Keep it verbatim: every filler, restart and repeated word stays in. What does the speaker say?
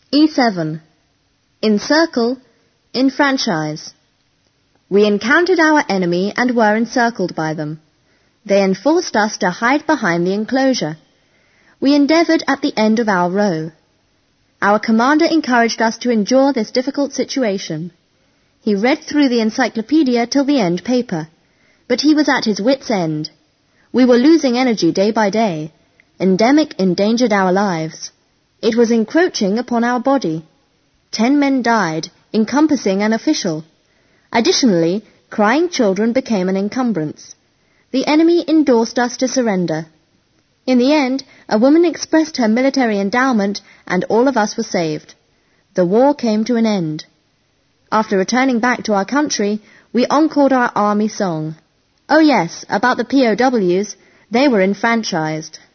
E seven. Encircle, enfranchise. We encountered our enemy and were encircled by them. They enforced us to hide behind the enclosure. We endeavoured at the end of our row. Our commander encouraged us to endure this difficult situation. He read through the encyclopedia till the end paper, but he was at his wit's end. We were losing energy day by day. Endemic endangered our lives. It was encroaching upon our body. Ten men died, encompassing an official. Additionally, crying children became an encumbrance. The enemy endorsed us to surrender. In the end, a woman expressed her military endowment, and all of us were saved. The war came to an end. After returning back to our country, we encored our army song. Oh yes, about the P O Ws, they were enfranchised.